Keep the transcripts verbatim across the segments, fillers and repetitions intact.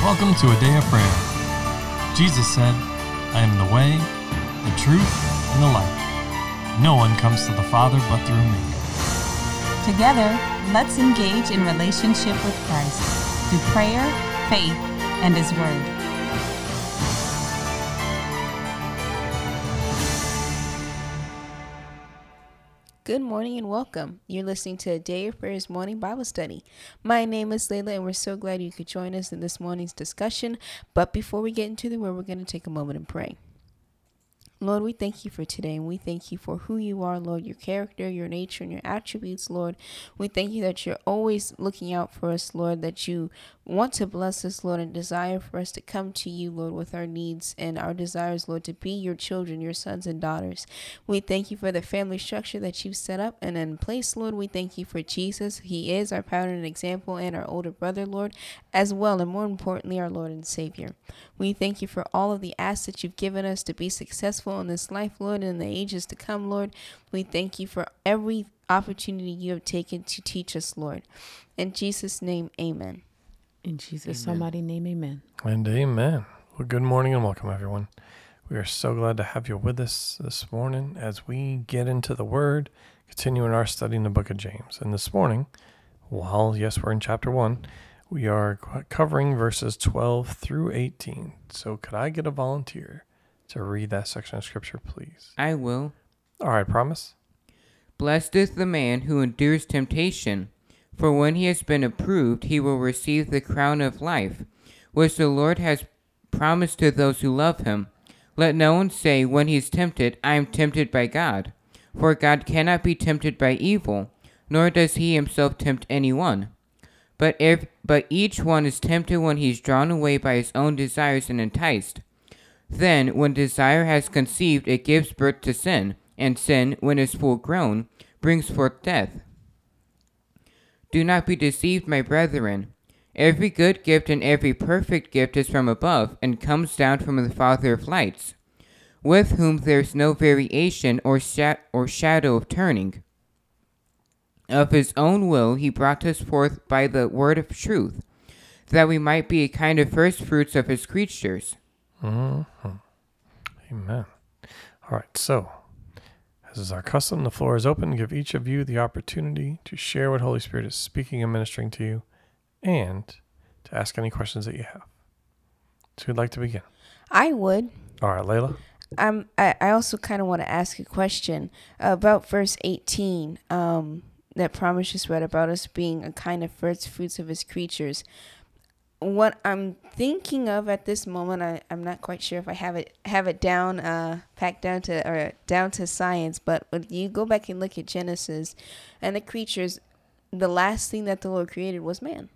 Welcome to a day of prayer. Jesus said, I am the way, the truth, and the life. No one comes to the Father but through me. Together, let's engage in relationship with Christ through prayer, faith, and His Word. Good morning and welcome. You're listening to a Day of Prayers morning Bible study. My name is Layla and we're so glad you could join us in this morning's discussion. But before we get into the word, we're going to take a moment and pray. Lord, we thank you for today, and we thank you for who you are, Lord, your character, your nature, and your attributes, Lord. We thank you that you're always looking out for us, Lord, that you want to bless us, Lord, and desire for us to come to you, Lord, with our needs and our desires, Lord, to be your children, your sons and daughters. We thank you for the family structure that you've set up and in place, Lord. We thank you for Jesus. He is our pattern and example and our older brother, Lord, as well, and more importantly, our Lord and Savior. We thank you for all of the assets you've given us to be successful in this life, Lord, and in the ages to come, Lord. We thank you for every opportunity you have taken to teach us, Lord. In Jesus' name, amen. In Jesus' almighty name, amen. And amen. Well, good morning and welcome, everyone. We are so glad to have you with us this morning as we get into the Word, continuing our study in the book of James. And this morning, while, yes, we're in chapter one, we are covering verses twelve through eighteen. So could I get a volunteer to read that section of Scripture, please? I will. All right, promise. Blessed is the man who endures temptation, for when he has been approved, he will receive the crown of life, which the Lord has promised to those who love him. Let no one say when he is tempted, I am tempted by God. For God cannot be tempted by evil, nor does he himself tempt anyone. But if but each one is tempted when he is drawn away by his own desires and enticed. Then, when desire has conceived, it gives birth to sin, and sin, when it is full grown, brings forth death. Do not be deceived, my brethren. Every good gift and every perfect gift is from above, and comes down from the Father of lights, with whom there is no variation or, sha- or shadow of turning. Of his own will he brought us forth by the word of truth, that we might be a kind of first fruits of his creatures. Mm-hmm. Amen. All right, so as is our custom, the floor is open. Give each of you the opportunity to share what Holy Spirit is speaking and ministering to you, and to ask any questions that you have. So who'd like to begin? I would. All right, Layla. Um, I, I also kind of want to ask a question about verse eighteen. Um, that promise just read about us being a kind of first fruits of his creatures. What I'm thinking of at this moment, I, I'm not quite sure if I have it have it down, uh, packed down to or down to science. But when you go back and look at Genesis and the creatures, the last thing that the Lord created was man.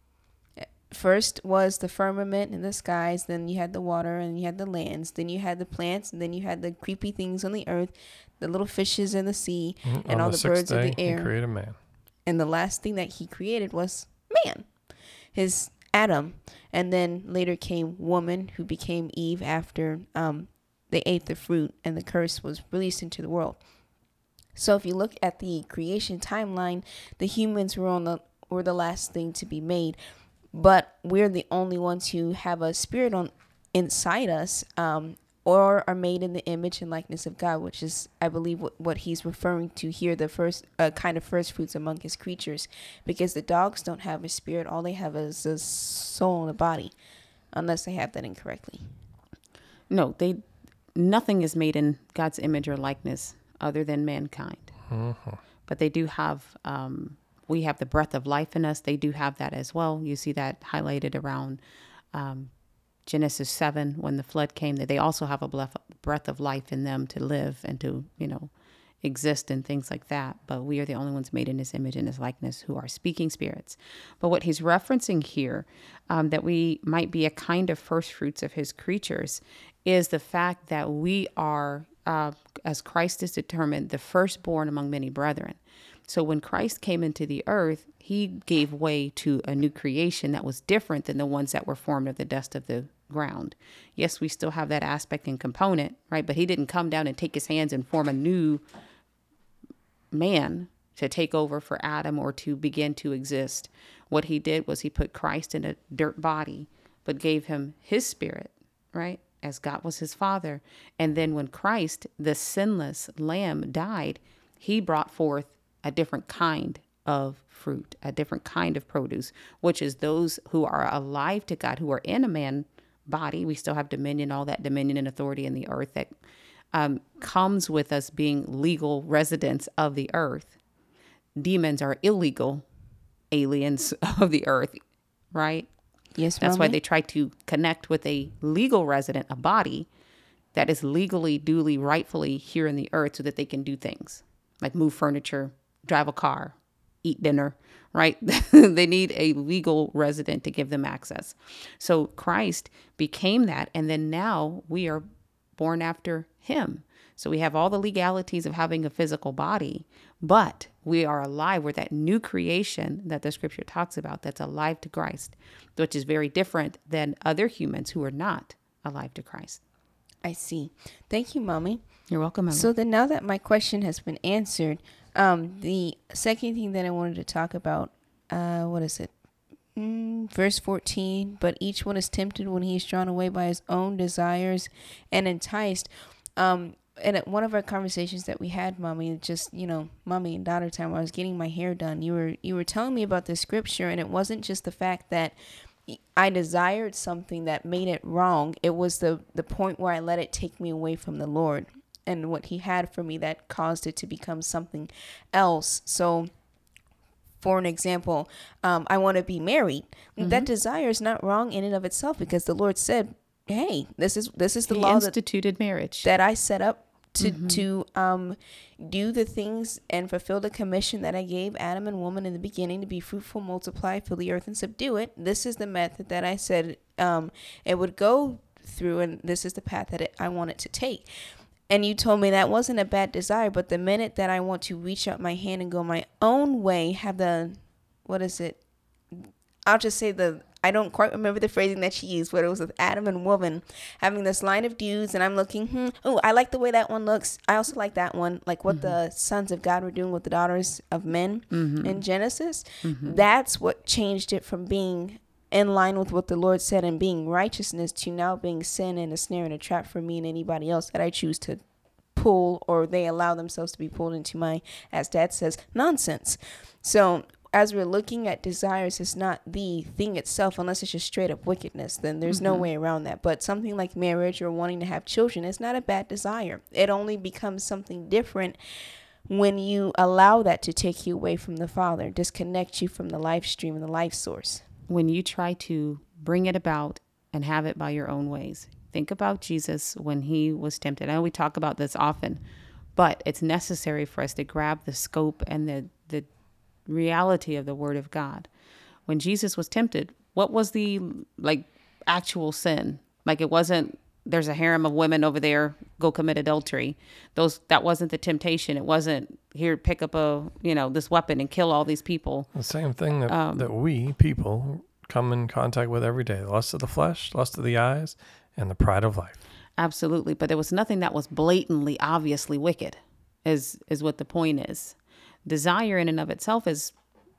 First was the firmament and the skies, then you had the water, and you had the lands, then you had the plants, and then you had the creepy things on the earth, the little fishes in the sea, Mm-hmm. and on all the, the birds of day, the air. He created man. And the last thing that he created was man, his Adam. And then later came woman, who became Eve after um, they ate the fruit and the curse was released into the world. So if you look at the creation timeline, the humans were on the were the last thing to be made. But we're the only ones who have a spirit on inside us, um, or are made in the image and likeness of God, which is, I believe, what, what he's referring to here, the first uh, kind of first fruits among his creatures. Because the dogs don't have a spirit. All they have is a soul and a body, unless they have that incorrectly. No, they nothing is made in God's image or likeness other than mankind. Mm-hmm. But they do have... Um, We have the breath of life in us. They do have that as well. You see that highlighted around um, Genesis seven when the flood came. That they also have a breath of life in them to live and to, you know, exist and things like that. But we are the only ones made in his image and his likeness who are speaking spirits. But what he's referencing here, um, that we might be a kind of first fruits of his creatures, is the fact that we are, uh, as Christ is determined, the firstborn among many brethren. So when Christ came into the earth, he gave way to a new creation that was different than the ones that were formed of the dust of the ground. Yes, we still have that aspect and component, right? But he didn't come down and take his hands and form a new man to take over for Adam or to begin to exist. What he did was he put Christ in a dirt body, but gave him his spirit, right? As God was his father. And then when Christ, the sinless lamb, died, he brought forth a different kind of fruit, a different kind of produce, which is those who are alive to God, who are in a man body. We still have dominion, all that dominion and authority in the earth that um, comes with us being legal residents of the earth. Demons are illegal aliens of the earth, right? Yes, That's Mommy. why they try to connect with a legal resident, a body that is legally, duly, rightfully here in the earth so that they can do things like move furniture, drive a car, eat dinner, right? They need a legal resident to give them access. So Christ became that. And then now we are born after him. So we have all the legalities of having a physical body, but we are alive. We're that new creation that the scripture talks about that's alive to Christ, which is very different than other humans who are not alive to Christ. I see. Thank you, Mommy. You're welcome, Emma. So then now that my question has been answered, um, the second thing that I wanted to talk about, uh, what is it? Mm, verse fourteen, but each one is tempted when he is drawn away by his own desires and enticed. Um, and at one of our conversations that we had, Mommy, just, you know, Mommy and daughter time, I was getting my hair done. You were, you were telling me about this scripture, and it wasn't just the fact that I desired something that made it wrong. It was the, the point where I let it take me away from the Lord and what he had for me that caused it to become something else. So for an example, um, I want to be married. Mm-hmm. That desire is not wrong in and of itself, because the Lord said, hey, this is, this is the he law instituted that, marriage that I set up to, mm-hmm. to, um, do the things and fulfill the commission that I gave Adam and woman in the beginning, to be fruitful, multiply, fill the earth, and subdue it. This is the method that I said, um, it would go through, and this is the path that it, I want it to take. And you told me that wasn't a bad desire, but the minute that I want to reach out my hand and go my own way, have the, what is it? I'll just say the, I don't quite remember the phrasing that she used, but it was with Adam and woman having this line of dudes, and I'm looking, hmm, oh, I like the way that one looks. I also like that one, like what mm-hmm. the sons of God were doing with the daughters of men mm-hmm. in Genesis. Mm-hmm. That's what changed it from being in line with what the Lord said and being righteousness to now being sin and a snare and a trap for me and anybody else that I choose to pull, or they allow themselves to be pulled into my, as Dad says, nonsense. So as we're looking at desires, it's not the thing itself, unless it's just straight up wickedness, then there's mm-hmm. no way around that. But something like marriage or wanting to have children is not a bad desire. It only becomes something different when you allow that to take you away from the Father, disconnect you from the life stream and the life source. When you try to bring it about and have it by your own ways. Think about Jesus when he was tempted. I know we talk about this often, but it's necessary for us to grab the scope and the, the reality of the Word of God. When Jesus was tempted, what was the like actual sin? Like it wasn't, there's a harem of women over there, go commit adultery. Those, that wasn't the temptation. It wasn't here, pick up a, you know, this weapon and kill all these people. The same thing that, Um, that we people come in contact with every day. The lust of the flesh, lust of the eyes, and the pride of life. Absolutely. But there was nothing that was blatantly, obviously wicked, is, is what the point is. Desire in and of itself is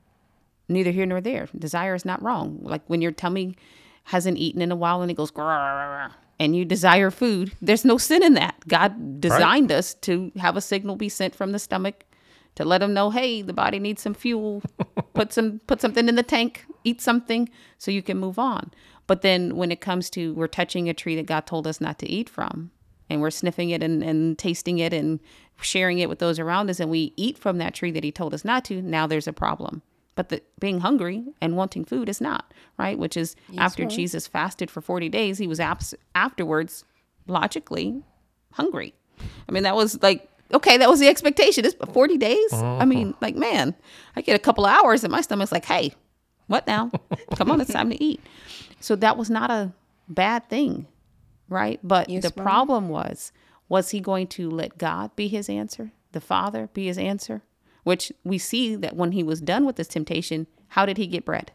neither here nor there. Desire is not wrong. Like when your tummy hasn't eaten in a while and it goes, grrr, and you desire food, there's no sin in that. God designed right. us to have a signal be sent from the stomach to let them know, hey, the body needs some fuel, put some, put something in the tank, eat something so you can move on. But then when it comes to, we're touching a tree that God told us not to eat from, and we're sniffing it and, and tasting it and sharing it with those around us, and we eat from that tree that he told us not to, now there's a problem. But the, being hungry and wanting food is not, right? Which is yes, after right. Jesus fasted for forty days, he was abs- afterwards, logically, hungry. I mean, that was like, okay, that was the expectation. It's forty days? Uh-huh. I mean, like, man, I get a couple of hours and my stomach's like, hey, what now? Come on, it's time to eat. So that was not a bad thing, right? But yes, the ma'am. problem was, was he going to let God be his answer? The Father be his answer? Which we see that when he was done with this temptation, how did he get bread?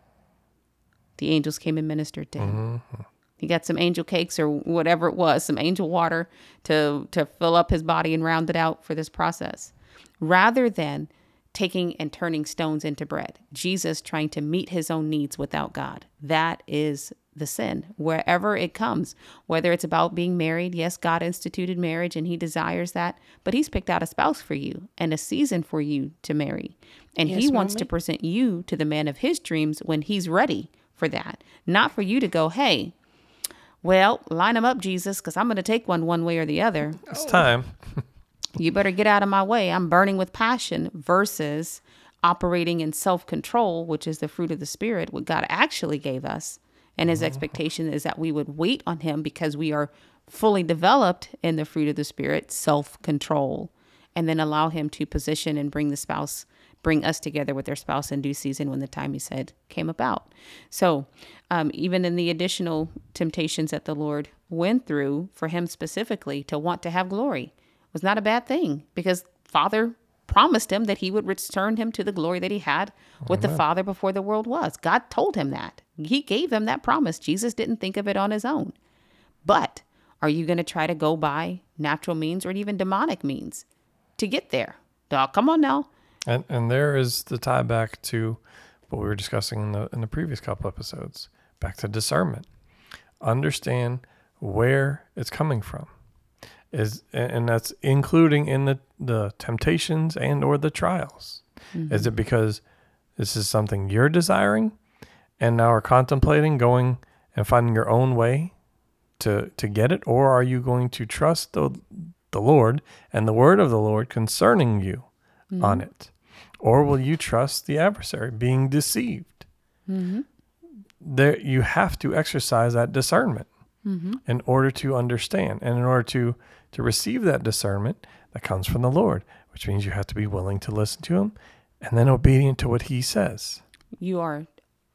The angels came and ministered to him. Mm-hmm. He got some angel cakes or whatever it was, some angel water to, to fill up his body and round it out for this process. Rather than taking and turning stones into bread. Jesus trying to meet his own needs without God. That is the sin, wherever it comes, whether it's about being married. Yes, God instituted marriage and he desires that, but he's picked out a spouse for you and a season for you to marry. And Yes, he wants mommy. to present you to the man of his dreams when he's ready for that. Not for you to go, hey, well, line them up, Jesus, because I'm going to take one one way or the other. It's time. You better get out of my way. I'm burning with passion versus operating in self-control, which is the fruit of the Spirit, what God actually gave us. And his expectation is that we would wait on him because we are fully developed in the fruit of the Spirit, self-control, and then allow him to position and bring the spouse, bring us together with their spouse in due season when the time he said came about. So um, even in the additional temptations that the Lord went through for him specifically to want to have glory was not a bad thing, because Father promised him that he would return him to the glory that he had with the Father before the world was. God told him that. He gave him that promise. Jesus didn't think of it on his own. But are you going to try to go by natural means or even demonic means to get there? Dog, come on now. And and there is the tie back to what we were discussing in the in the previous couple episodes. Back to discernment. Understand where it's coming from. Is and that's including in the, the temptations and or the trials. Mm-hmm. Is it because this is something you're desiring and now are contemplating going and finding your own way to to get it? Or are you going to trust the the Lord and the word of the Lord concerning you mm-hmm. on it? Or will you trust the adversary being deceived? Mm-hmm. There, you have to exercise that discernment mm-hmm. in order to understand, and in order to, to receive that discernment that comes from the Lord, which means you have to be willing to listen to him and then obedient to what he says. You are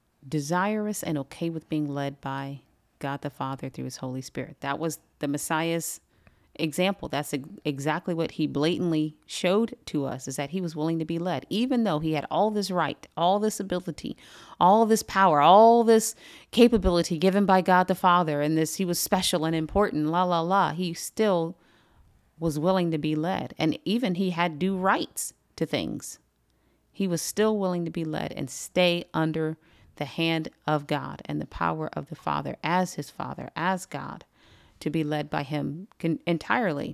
desirous and okay with being led by God the Father through his Holy Spirit. That was the Messiah's example. That's ex- exactly what he blatantly showed to us, is that he was willing to be led, even though he had all this right, all this ability, all this power, all this capability given by God the Father, and this, he was special and important, la, la, la. He still was willing to be led. And even he had due rights to things. He was still willing to be led and stay under the hand of God and the power of the Father as his Father, as God, to be led by him con- entirely.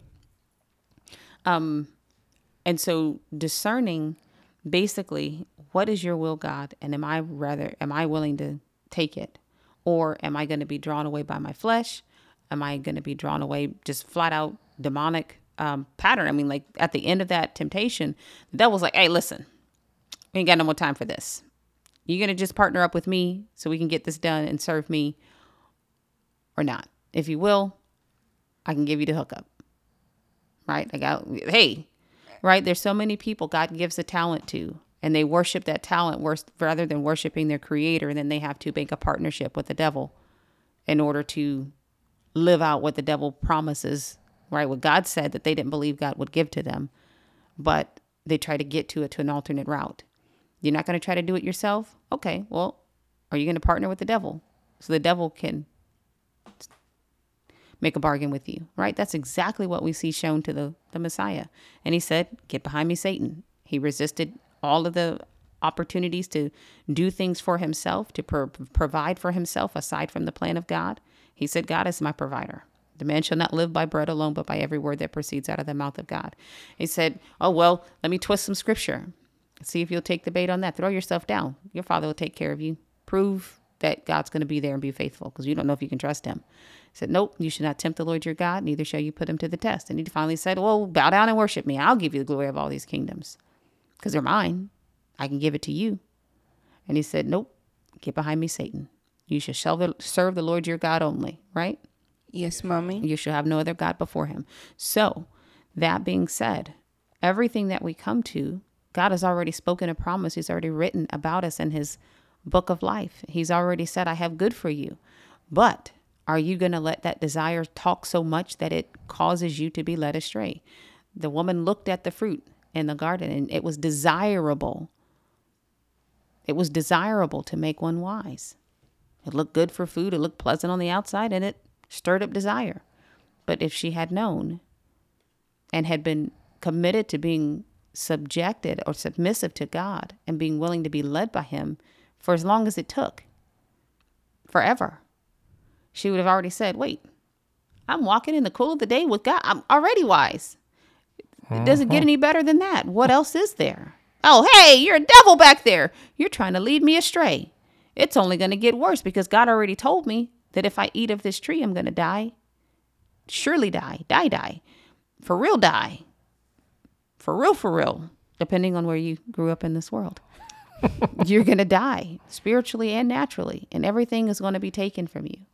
Um, and so discerning basically, what is your will, God? And am I rather, am I willing to take it? Or am I going to be drawn away by my flesh? Am I going to be drawn away just flat out demonic um, pattern? I mean, like at the end of that temptation, the devil's like, hey, listen, we ain't got no more time for this. You're going to just partner up with me so we can get this done and serve me, or not? If you will, I can give you the hookup, right? I got, hey, right? There's so many people God gives a talent to, and they worship that talent worse, rather than worshiping their creator. And then they have to make a partnership with the devil in order to live out what the devil promises, right? What God said that they didn't believe God would give to them, but they try to get to it to an alternate route. You're not going to try to do it yourself? Okay, well, are you going to partner with the devil so the devil can make a bargain with you, right? That's exactly what we see shown to the, the Messiah. And he said, get behind me, Satan. He resisted all of the opportunities to do things for himself, to pro- provide for himself aside from the plan of God. He said, God is my provider. The man shall not live by bread alone, but by every word that proceeds out of the mouth of God. He said, oh, well, let me twist some scripture. See if you'll take the bait on that. Throw yourself down. Your Father will take care of you. Prove that God's going to be there and be faithful, because you don't know if you can trust him. He said, nope, you should not tempt the Lord your God, neither shall you put him to the test. And he finally said, well, bow down and worship me. I'll give you the glory of all these kingdoms, because they're mine. I can give it to you. And he said, nope, get behind me, Satan. You shall serve the Lord your God only, right? Yes, mommy. You shall have no other God before him. So that being said, everything that we come to, God has already spoken a promise. He's already written about us in his book of life. He's already said, I have good for you. But are you going to let that desire talk so much that it causes you to be led astray? The woman looked at the fruit in the garden, and it was desirable. It was desirable to make one wise. It looked good for food. It looked pleasant on the outside, and it stirred up desire. But if she had known and had been committed to being subjected or submissive to God and being willing to be led by him for as long as it took, forever, she would have already said, wait, I'm walking in the cool of the day with God. I'm already wise. It doesn't get any better than that. What else is there? Oh, hey, you're a devil back there. You're trying to lead me astray. It's only going to get worse because God already told me that if I eat of this tree, I'm going to die. Surely die, die, die. For real die. For real, for real. Depending on where you grew up in this world. You're going to die spiritually and naturally. And everything is going to be taken from you.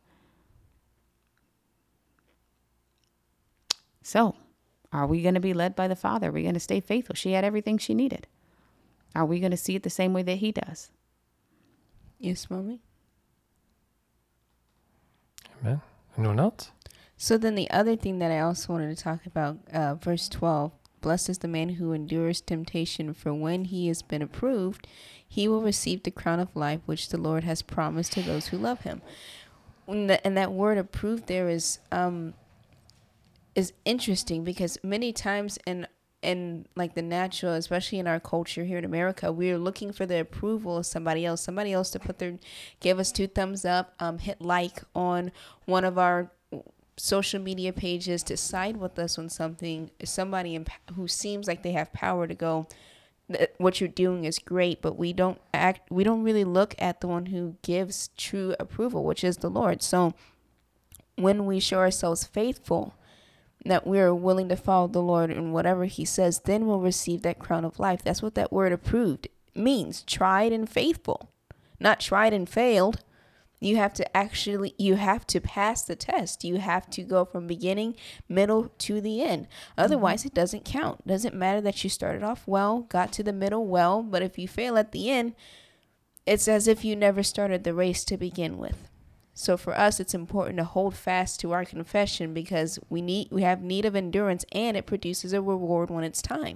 So, are we going to be led by the Father? Are we going to stay faithful? She had everything she needed. Are we going to see it the same way that he does? Yes, Mommy. Amen. Anyone else? So then the other thing that I also wanted to talk about, uh, verse twelve, blessed is the man who endures temptation, for when he has been approved, he will receive the crown of life, which the Lord has promised to those who love him. And, the, and that word approved there is, um, is interesting because many times in, in like the natural, especially in our culture here in America, we're looking for the approval of somebody else, somebody else to put their, give us two thumbs up, um, hit like on one of our social media pages, to side with us on something, somebody in, who seems like they have power to go, what you're doing is great, but we don't act, we don't really look at the one who gives true approval, which is the Lord. So when we show ourselves faithful, that we're willing to follow the Lord in whatever he says, then we'll receive that crown of life. That's what that word approved means. Tried and faithful, not tried and failed. You have to actually, you have to pass the test. You have to go from beginning, middle to the end. Otherwise, mm-hmm. it doesn't count. Doesn't matter that you started off well, got to the middle well, but if you fail at the end, it's as if you never started the race to begin with. So for us, it's important to hold fast to our confession because we need, we have need of endurance, and it produces a reward when it's time.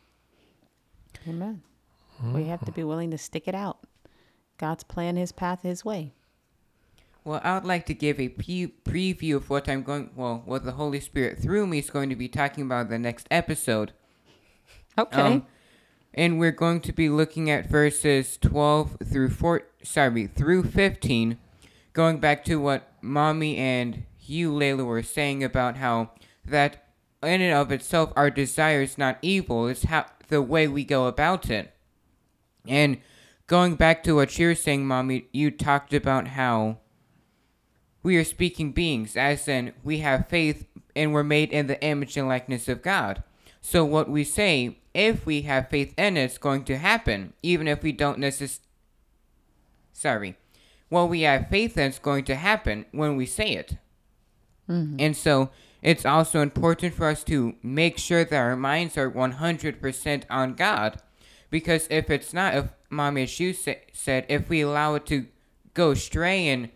Amen. Mm-hmm. We have to be willing to stick it out. God's plan, his path, his way. Well, I would like to give a pre- preview of what I'm going, well, what the Holy Spirit through me is going to be talking about in the next episode. Okay. Um, and we're going to be looking at verses twelve through four, sorry, through fifteen, going back to what Mommy and you, Layla, were saying about how that in and of itself, our desire is not evil. It's how the way we go about it. And going back to what you're saying, Mommy, you talked about how we are speaking beings, as in we have faith and we're made in the image and likeness of God. So what we say, if we have faith in it, it's going to happen, even if we don't necessarily... Sorry. What we have faith in is going to happen when we say it. Mm-hmm. And so it's also important for us to make sure that our minds are one hundred percent on God. Because if it's not, if Mommy, as you sa- said, if we allow it to go astray and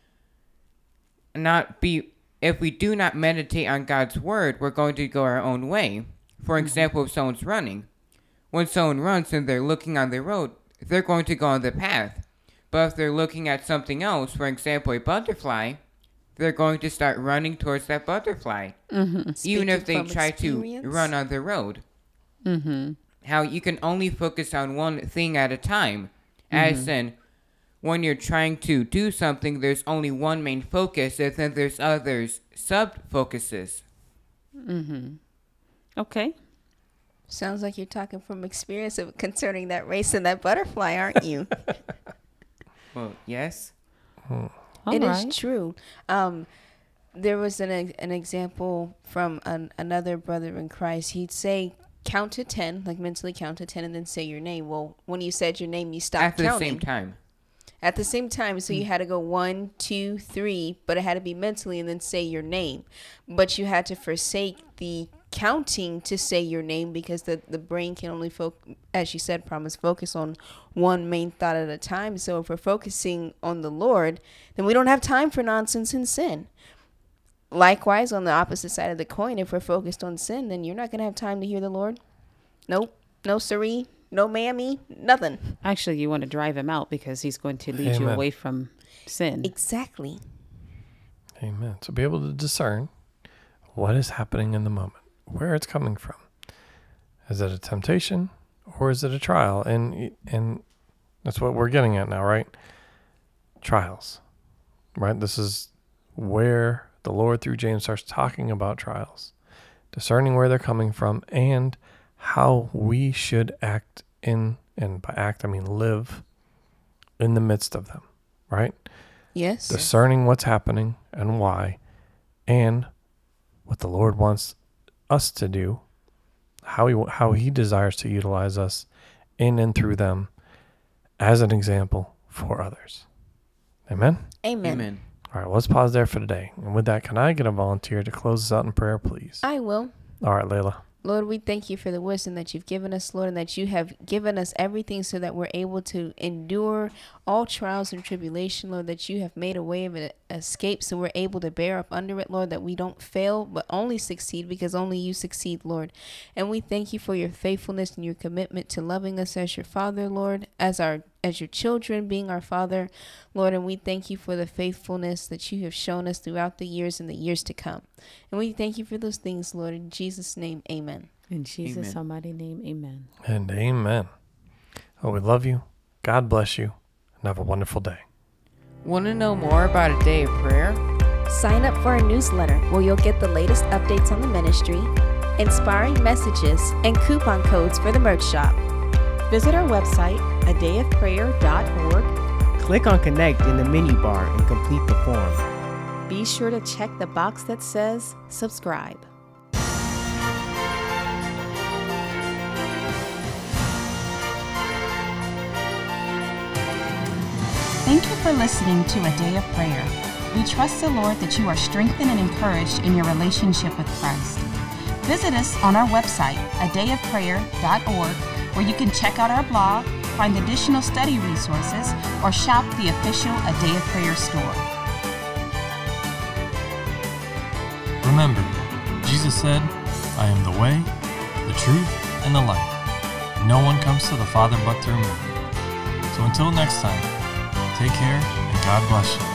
not be, if we do not meditate on God's word, we're going to go our own way. For example, if someone's running, when someone runs and they're looking on the road, they're going to go on the path. But if they're looking at something else, for example, a butterfly, they're going to start running towards that butterfly, mm-hmm. even if they try experience. to run on the road. Mm-hmm. How you can only focus on one thing at a time, mm-hmm. as in, when you're trying to do something, there's only one main focus, and then there's others sub-focuses. Mm-hmm. Okay. Sounds like you're talking from experience of concerning that race and that butterfly, aren't you? Well, yes. Hmm. It right. is true. Um, there was an an example from an, another brother in Christ. He'd say, count to ten, like mentally count to ten, and then say your name. Well, when you said your name, you stopped counting. At the same time. At the same time, so you had to go one, two, three, but it had to be mentally and then say your name. But you had to forsake the counting to say your name because the, the brain can only, fo- as you said, promise, focus on one main thought at a time. So if we're focusing on the Lord, then we don't have time for nonsense and sin. Likewise, on the opposite side of the coin, if we're focused on sin, then you're not going to have time to hear the Lord. Nope. No siree. No mammy, nothing. Actually, you want to drive him out because he's going to lead Amen. you away from sin. Exactly. Amen. So be able to discern what is happening in the moment, where it's coming from. Is it a temptation or is it a trial? And and that's what we're getting at now, right? Trials, right? This is where the Lord through James starts talking about trials, discerning where they're coming from and how we should act in, and by act, I mean live in the midst of them, right? Yes. Discerning what's happening and why, and what the Lord wants us to do, how he how he desires to utilize us in and through them as an example for others. Amen? Amen. Amen. All right, well, let's pause there for today. And with that, can I get a volunteer to close us out in prayer, please? I will. All right, Layla. Lord, we thank you for the wisdom that you've given us, Lord, and that you have given us everything so that we're able to endure all trials and tribulation, Lord, that you have made a way of an escape so we're able to bear up under it, Lord, that we don't fail but only succeed because only you succeed, Lord. And we thank you for your faithfulness and your commitment to loving us as your Father, Lord, as our as your children, being our Father, Lord, and we thank you for the faithfulness that you have shown us throughout the years and the years to come. And we thank you for those things, Lord, in Jesus' name, amen. In Jesus' Amen. almighty name, amen. And amen. Oh, we love you. God bless you. And have a wonderful day. Want to know more about a day of prayer? Sign up for our newsletter where you'll get the latest updates on the ministry, inspiring messages, and coupon codes for the merch shop. Visit our website, a day of prayer dot org. Click on Connect in the menu bar and complete the form. Be sure to check the box that says subscribe. Thank you for listening to A Day of Prayer. We trust the Lord that you are strengthened and encouraged in your relationship with Christ. Visit us on our website, a day of prayer dot org, where you can check out our blog, find additional study resources, or shop the official A Day of Prayer store. Remember, Jesus said, I am the way, the truth, and the life. No one comes to the Father but through me. So until next time, take care and God bless you.